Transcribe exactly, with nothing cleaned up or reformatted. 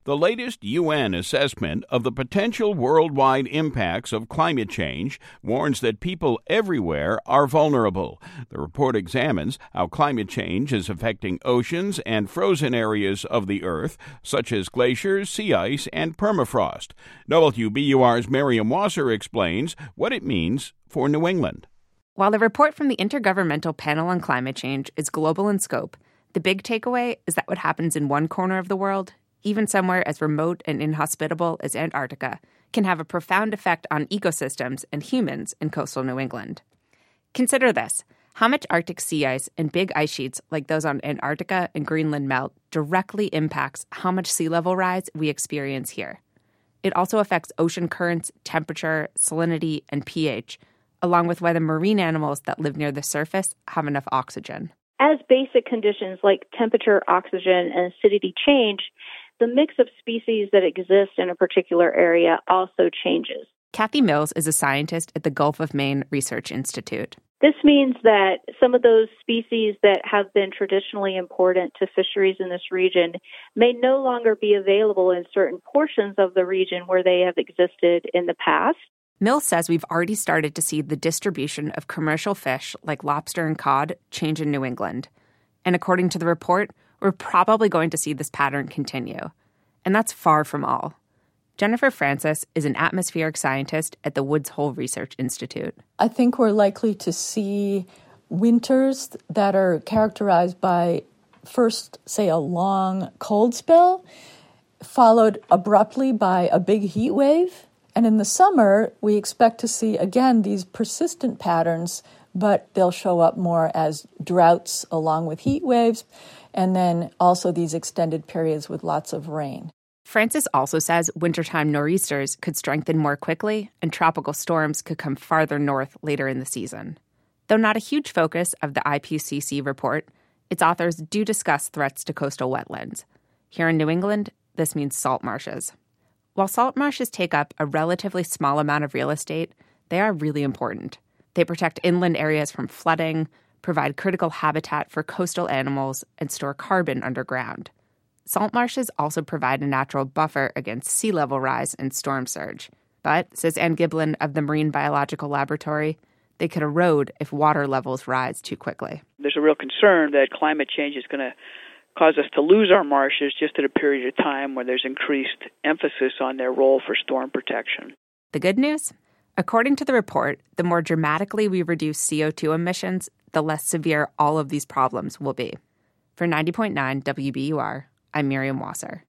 The latest U N assessment of the potential worldwide impacts of climate change warns that people everywhere are vulnerable. The report examines how climate change is affecting oceans and frozen areas of the Earth, such as glaciers, sea ice, and permafrost. W B U R's Miriam Wasser explains what it means for New England. While the report from the Intergovernmental Panel on Climate Change is global in scope, the big takeaway is that what happens in one corner of the world, even somewhere as remote and inhospitable as Antarctica, can have a profound effect on ecosystems and humans in coastal New England. Consider this. How much Arctic sea ice and big ice sheets like those on Antarctica and Greenland melt directly impacts how much sea level rise we experience here. It also affects ocean currents, temperature, salinity, and pH, along with whether marine animals that live near the surface have enough oxygen. As basic conditions like temperature, oxygen, and acidity change, the mix of species that exist in a particular area also changes. Kathy Mills is a scientist at the Gulf of Maine Research Institute. This means that some of those species that have been traditionally important to fisheries in this region may no longer be available in certain portions of the region where they have existed in the past. Mills says we've already started to see the distribution of commercial fish like lobster and cod change in New England. And according to the report, we're probably going to see this pattern continue. And that's far from all. Jennifer Francis is an atmospheric scientist at the Woods Hole Research Institute. I think we're likely to see winters that are characterized by first, say, a long cold spell, followed abruptly by a big heat wave. And in the summer, we expect to see, again, these persistent patterns, but they'll show up more as droughts along with heat waves, and then also these extended periods with lots of rain. Francis also says wintertime nor'easters could strengthen more quickly and tropical storms could come farther north later in the season. Though not a huge focus of the I P C C report, its authors do discuss threats to coastal wetlands. Here in New England, this means salt marshes. While salt marshes take up a relatively small amount of real estate, they are really important. They protect inland areas from flooding, provide critical habitat for coastal animals, and store carbon underground. Salt marshes also provide a natural buffer against sea level rise and storm surge. But, says Ann Giblin of the Marine Biological Laboratory, they could erode if water levels rise too quickly. There's a real concern that climate change is going to cause us to lose our marshes just at a period of time when there's increased emphasis on their role for storm protection. The good news? According to the report, the more dramatically we reduce C O two emissions, the less severe all of these problems will be. For ninety point nine W B U R, I'm Miriam Wasser.